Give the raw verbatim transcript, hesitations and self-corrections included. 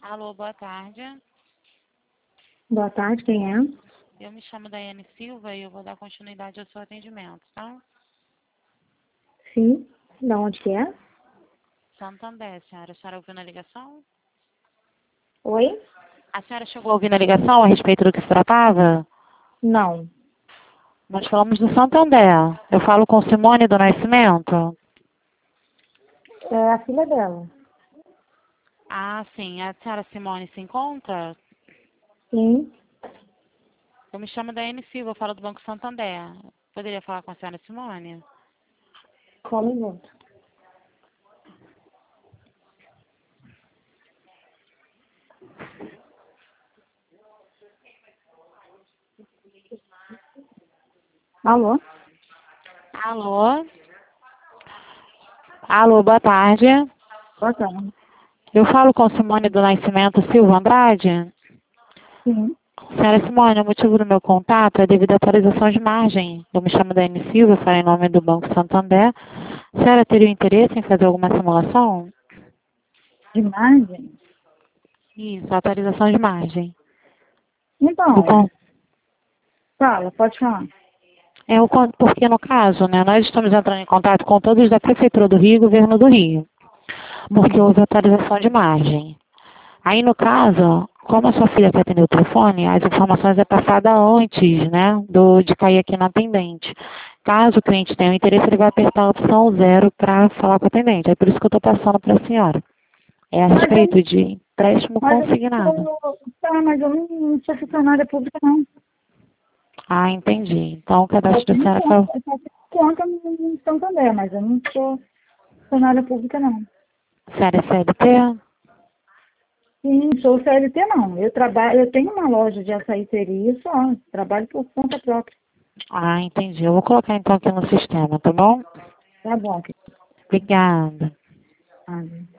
Alô, boa tarde. Boa tarde, quem é? Eu me chamo Daiane Silva e eu vou dar continuidade ao seu atendimento, tá? Sim. Da onde que é? Santander, senhora. A senhora ouviu na ligação? Oi? A senhora chegou a ouvir na ligação a respeito do que se tratava? Não. Nós falamos do Santander. Eu falo com Simone do Nascimento? É a filha dela. Ah, sim. A senhora Simone se encontra? Sim. Eu me chamo Daiane Silva, eu falo do Banco Santander. Poderia falar com a senhora Simone? Só um minuto. Alô? Alô? Alô, boa tarde. Boa tarde. Eu falo com Simone do Nascimento Silva Andrade? Sim. Senhora Simone, o motivo do meu contato é devido à atualização de margem. Eu me chamo Daiane Silva, falo em nome do Banco Santander. A senhora teria interesse em fazer alguma simulação? De margem? Isso, atualização de margem. Do Então, con- fala, pode falar. é o con- porque, no caso, né, nós estamos entrando em contato com todos da Prefeitura do Rio e Governo do Rio, porque houve atualização de margem. Aí, no caso, como a sua filha quer atender o telefone, as informações é passada antes, né, do, de cair aqui na atendente. Caso o cliente tenha um interesse, ele vai apertar a opção zero para falar com o atendente. É por isso que eu estou passando para a senhora. É a Mas eu, respeito de empréstimo mas eu consignado. não sou, tá, mas eu não, não sou funcionária pública, não. Ah, entendi. Então, o Eu cadastro da tenho senhora conta, foi... eu só tenho conta no no Santander, mas eu não sou funcionária pública, não. Senhora é C L T? Sim, sou C L T, não. Eu trabalho, eu tenho uma loja de açaíteria só. Trabalho por conta própria. Ah, entendi. Eu vou colocar então aqui no sistema, tá bom? Tá bom. Obrigada. Ah,